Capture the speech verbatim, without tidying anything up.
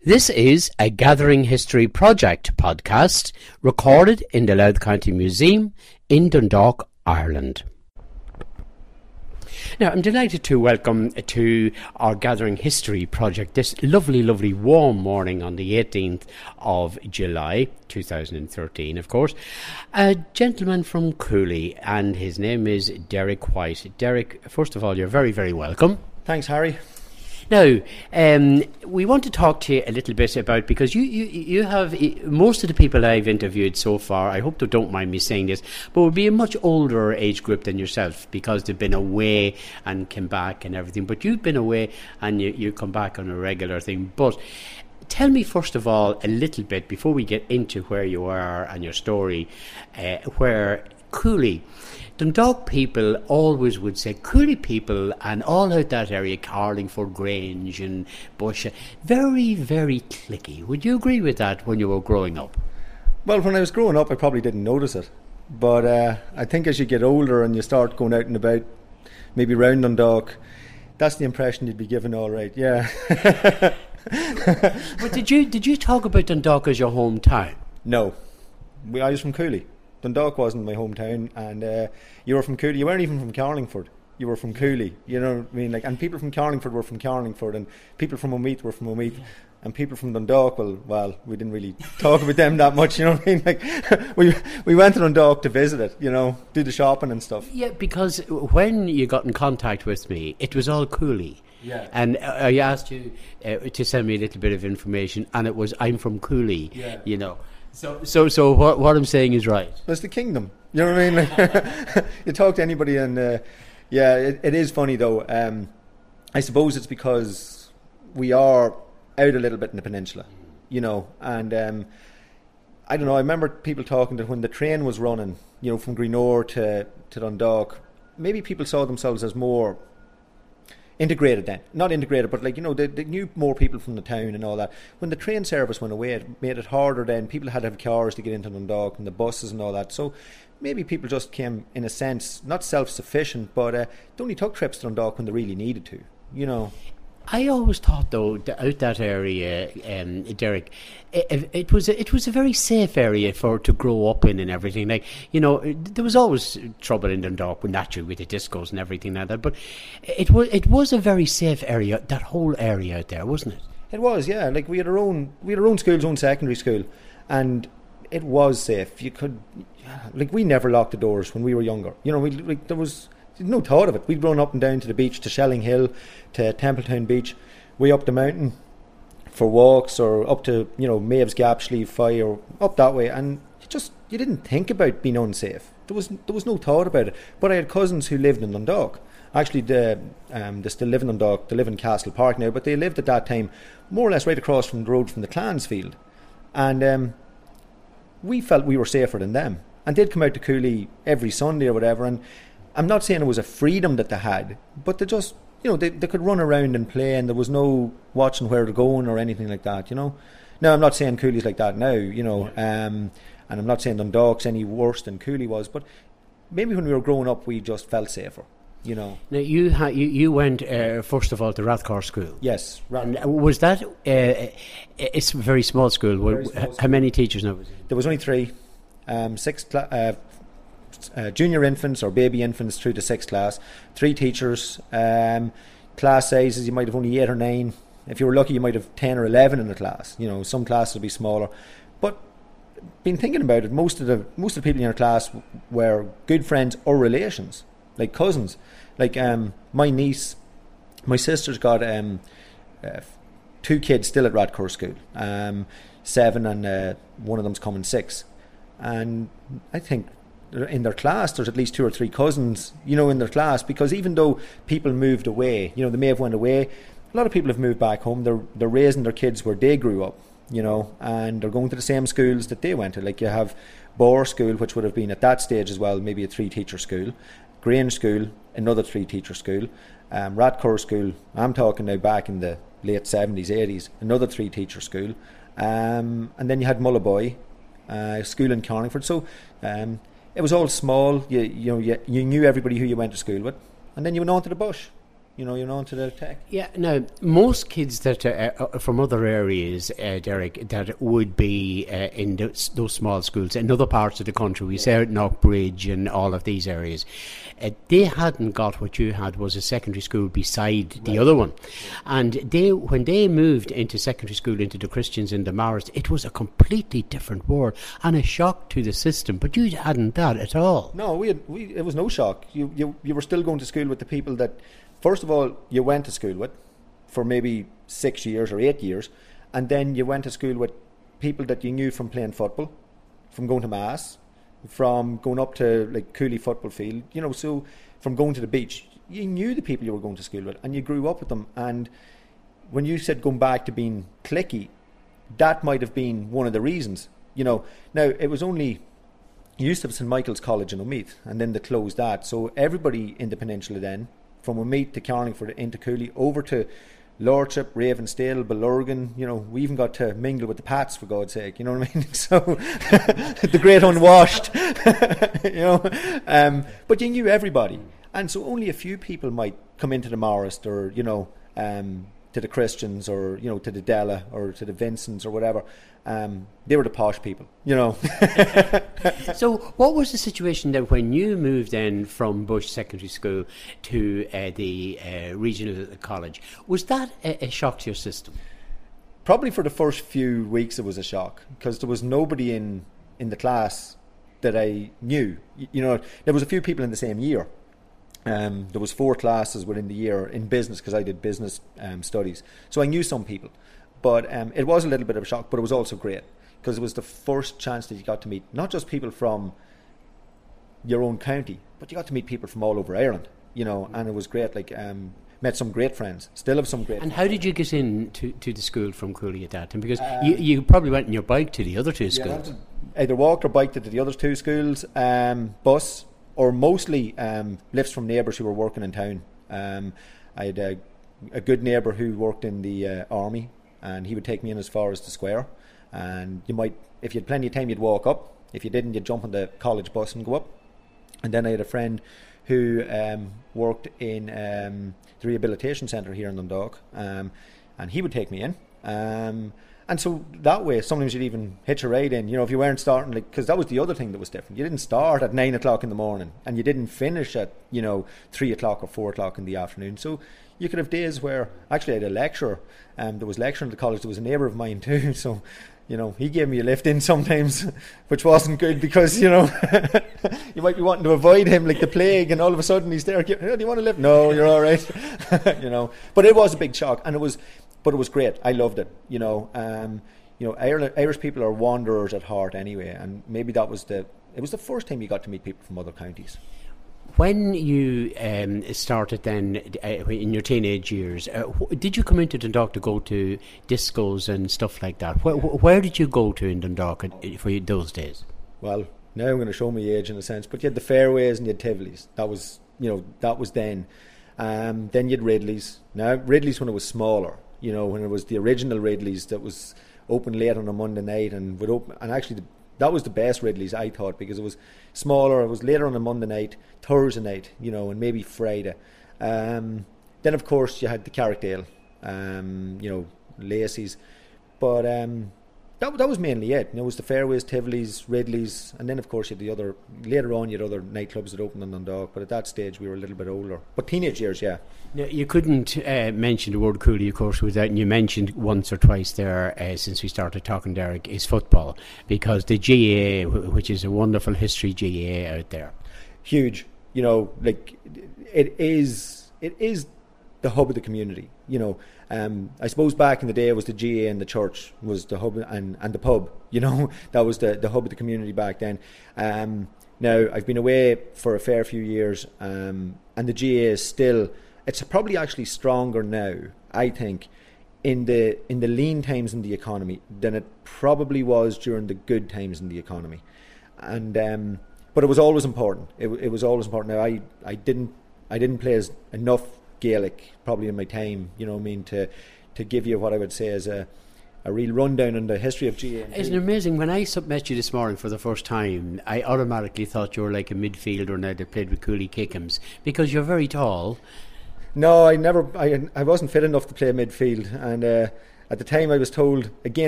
This is a Gathering History Project podcast recorded in the Louth County Museum in Dundalk, Ireland. Now, I'm delighted to welcome to our Gathering History Project this lovely, lovely warm morning on the eighteenth of July, two thousand thirteen, of course, a gentleman from Cooley, and his name is Derek White. Derek, first of all, you're very, very welcome. Thanks, Harry. Now, um, we want to talk to you a little bit about, because you, you, you have, most of the people I've interviewed so far, I hope they don't mind me saying this, but would be a much older age group than yourself, because they've been away and came back and everything. But you've been away and you, you come back on a regular thing. But tell me, first of all, a little bit, before we get into where you are and your story, uh, where Cooley, Dundalk people always would say Cooley people and all out that area, Carlingford, Grange and Bush, very, very cliquey. Would you agree with that when you were growing up? Well, when I was growing up, I probably didn't notice it. But uh, I think as you get older and you start going out and about, maybe round Dundalk, that's the impression you'd be given, all right, yeah. But did you did you talk about Dundalk as your hometown? No. We, I was from Cooley. Dundalk wasn't my hometown, and uh, you were from Cooley. You weren't even from Carlingford. You were from Cooley. You know what I mean? Like, and people from Carlingford were from Carlingford, and people from Omeath were from Omeath, and people from Dundalk. Well, well, we didn't really talk about them that much. You know what I mean? Like, we we went to Dundalk to visit it. You know, do the shopping and stuff. Yeah, because when you got in contact with me, it was all Cooley. Yeah. And I asked you uh, to send me a little bit of information, and it was, I'm from Cooley. Yeah. You know. So, so, so what, what I'm saying is right. That's the kingdom. You know what I mean? Like, you talk to anybody, and uh, yeah, it, it is funny though. Um, I suppose it's because we are out a little bit in the peninsula, you know, and um, I don't know. I remember people talking that when the train was running, you know, from Greenore to to Dundalk, maybe people saw themselves as more integrated then. Not integrated, but like, you know, they, they knew more people from the town and all that. When the train service went away, it made it harder then. People had to have cars to get into Dundalk and the buses and all that. So maybe people just came, in a sense, not self-sufficient, but uh, they only took trips to Dundalk when they really needed to, you know. I always thought, though, that out that area, um, Derek, it, it was a, it was a very safe area for to grow up in and everything. Like, you know, there was always trouble in Dundalk, naturally, with the discos and everything like that. But it was it was a very safe area. That whole area out there, wasn't it? It was, yeah. Like, we had our own we had our own schools, own secondary school, and it was safe. You could, like, we never locked the doors when we were younger. You know, we like there was. No thought of it. We'd run up and down to the beach, to Shelling Hill, to Templetown Beach, way up the mountain for walks, or up to, you know, Maeve's Gap, Schlieve Fye, or up that way, and you just you didn't think about being unsafe. There was there was no thought about it. But I had cousins who lived in Dundalk. Actually, the um, they still live in Dundalk. They live in Castle Park now, but they lived at that time more or less right across from the road from the Clansfield, and um, we felt we were safer than them. And they'd come out to Cooley every Sunday or whatever, and I'm not saying it was a freedom that they had, but they just, you know, they, they could run around and play, and there was no watching where they're going or anything like that, you know. Now, I'm not saying Cooley's like that now, you know, um, and I'm not saying Dundalk's any worse than Cooley was, but maybe when we were growing up, we just felt safer, you know. Now, you ha- you, you went, uh, first of all, to Rathcar School. Yes. And was that, uh, it's a very small school. Very small How school. Many teachers now? There was only three, um, six cla- uh, Uh, junior infants or baby infants through to sixth class, three teachers, um, class sizes you might have only eight or nine. If you were lucky, you might have ten or eleven in the class. You know, some classes will be smaller. But been thinking about it, most of the most of the people in your class were good friends or relations, like cousins. Like um, my niece, my sister's got um, uh, two kids still at Rathcar School, um, seven, and uh, one of them's coming six. And I think in their class there's at least two or three cousins, you know, in their class, because even though people moved away, you know, they may have went away, a lot of people have moved back home. They're they're raising their kids where they grew up, you know, and they're going to the same schools that they went to. Like, you have Bohr School, which would have been at that stage as well maybe a three teacher school, Grange School, another three teacher school, um, Rathcar School, I'm talking now back in the late seventies, eighties, another three teacher school, um, and then you had Mullaboy uh, school in Carlingford. So um it was all small. You you know you, you knew everybody who you went to school with, and then you went on to the bush. You know, you're known to the tech. Yeah, now, most kids that are uh, from other areas, uh, Derek, that would be uh, in those, those small schools in other parts of the country, we say out in Knockbridge and all of these areas, uh, they hadn't got what you had, was a secondary school beside right. the other one. And they, when they moved into secondary school, into the Christians in the Morris, it was a completely different world and a shock to the system. But you hadn't that at all. No, we had, we, it was no shock. You, you, you were still going to school with the people that... First of all, you went to school with for maybe six years or eight years, and then you went to school with people that you knew from playing football, from going to mass, from going up to like Cooley football field, you know, so from going to the beach. You knew the people you were going to school with, and you grew up with them. And when you said going back to being cliquey, that might have been one of the reasons. You know, now it was only... You used to have Saint Michael's College in Omeath, and then they closed that. So everybody in the peninsula then, from Omeath to Carlingford into Cooley, over to Lordship, Ravensdale, Ballurgan, you know, we even got to mingle with the Pats, for God's sake, you know what I mean? So, the great unwashed, you know. Um, but you knew everybody. And so only a few people might come into the Morris or, you know, um, to the Christians or, you know, to the Della or to the Vincents or whatever. Um, they were the posh people, you know. So what was the situation then when you moved in from Bush Secondary School to uh, the uh, regional college? Was that a, a shock to your system? Probably for the first few weeks it was a shock, because there was nobody in, in the class that I knew. You, you know, there was a few people in the same year. Um, there was four classes within the year in business, because I did business um, studies. So I knew some people. But um, it was a little bit of a shock, but it was also great, because it was the first chance that you got to meet not just people from your own county, but you got to meet people from all over Ireland, you know, and it was great. Like, um, met some great friends, still have some great And friends. how did you get in to, to the school from Cooley at that time? Because um, you, you probably went on your bike to the other two schools. Yeah, either walked or biked to the other two schools, um, bus, or mostly um, lifts from neighbours who were working in town. Um, I had a, a good neighbour who worked in the uh, army, and he would take me in as far as the square. And you might, if you had plenty of time, you'd walk up. If you didn't, you'd jump on the college bus and go up. And then I had a friend who um, worked in um, the rehabilitation centre here in Dundalk, um, and he would take me in. Um, and so that way, sometimes you'd even hitch a ride in, you know, if you weren't starting, like, because that was the other thing that was different. You didn't start at nine o'clock in the morning, and you didn't finish at, you know, three o'clock or four o'clock in the afternoon. So you could have days where, actually I had a lecturer, um, there was lecturing at the college, there was a neighbour of mine too, so, you know, he gave me a lift in sometimes, which wasn't good, because, you know, you might be wanting to avoid him like the plague, and all of a sudden he's there, oh, do you want a lift? No, you're all right. You know, but it was a big shock, and it was, but it was great. I loved it, you know. Um, you know, Irish, Irish people are wanderers at heart anyway, and maybe that was the, it was the first time you got to meet people from other counties. When you um, started then uh, in your teenage years, uh, wh- did you come into Dundalk to go to discos and stuff like that? Where, where did you go to in Dundalk for those days? Well, now I'm going to show my age in a sense, but you had the Fairways and you had Tivoli's. That was, you know, that was then. Um, then you had Ridley's. Now Ridley's when it was smaller, you know, when it was the original Ridley's that was open late on a Monday night and would open, and actually the, that was the best Ridley's, I thought, because it was smaller. It was later on a Monday night, Thursday night, you know, and maybe Friday. Um, then, of course, you had the Carrickdale, um, you know, Lacey's. But um, that that was mainly it. You know, it was the Fairways, Tivoli's, Ridley's, and then, of course, you had the other, later on, you had other nightclubs that opened in Dundalk. But at that stage, we were a little bit older. But teenage years, yeah. Now, you couldn't uh, mention the word Cooley, of course, without, and you mentioned once or twice there, uh, since we started talking, Derek, is football, because the G A A, which is a wonderful history G A A out there. Huge. You know, like, it is, it is the hub of the community, you know. Um, I suppose back in the day it was the G A A and the church was the hub, and, and the pub, you know, that was the, the hub of the community back then. Um, now, I've been away for a fair few years, um, and the G A A is still, it's probably actually stronger now, I think, in the in the lean times in the economy than it probably was during the good times in the economy. And um, but it was always important. It, it was always important. Now, I, I didn't I didn't play as enough Gaelic probably in my time, you know what I mean, to to give you what I would say is a a real rundown on the history of G A A. Isn't it amazing? When I met you this morning for the first time, I automatically thought you were like a midfielder now that played with Cooley Kickham's, because you're very tall. No, I never. I I wasn't fit enough to play midfield, and uh, at the time I was told again.